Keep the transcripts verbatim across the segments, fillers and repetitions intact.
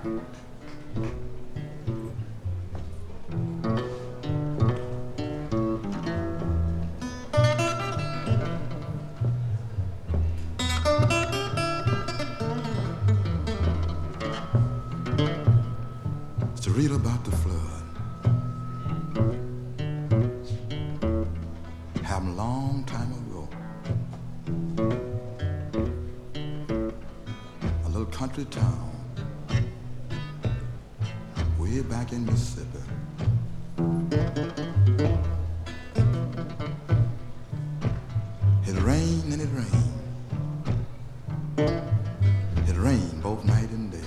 To read about the flood. Happened a long time ago. A little country town way back in Mississippi. It rained and it rained. It rained both night and day.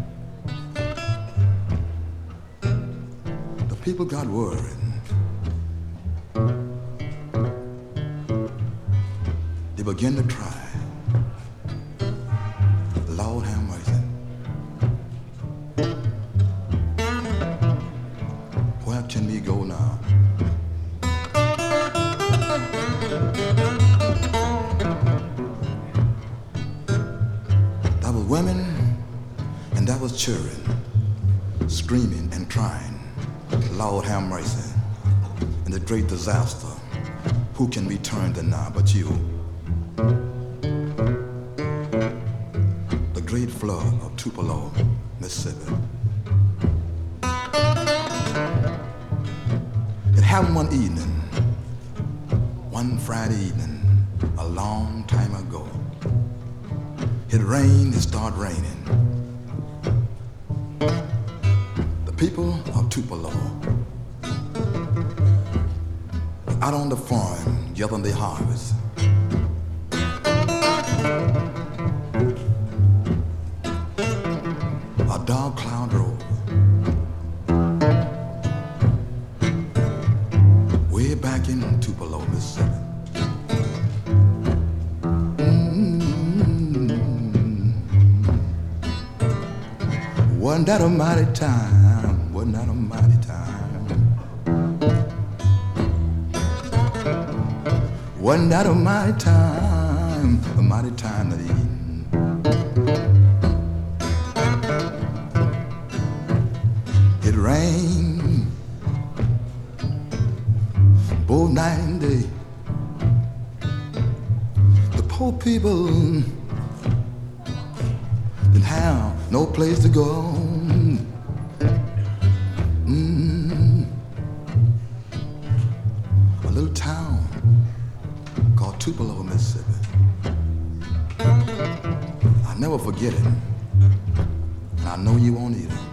People got worried. They began to try. Lord have mercy. Where can we go now? That was women and that was children screaming and crying. Lord have mercy. And the great disaster, who can return to now but you? The great flood of Tupelo, Mississippi. It happened one evening, one Friday evening, a long time ago. It rained, it started raining. The people of Tupelo out on the farm gathering their harvest. A dark cloud rose way back in Tupelo, Mississippi. Mm-hmm. Wasn't that a mighty time? Wasn't that a mighty time? Wasn't that a mighty time, a mighty time of evening? It rained both night and day. The poor people didn't have no place to go. Mm. A little town called Tupelo, Mississippi. I'll never forget it, and I know you won't either.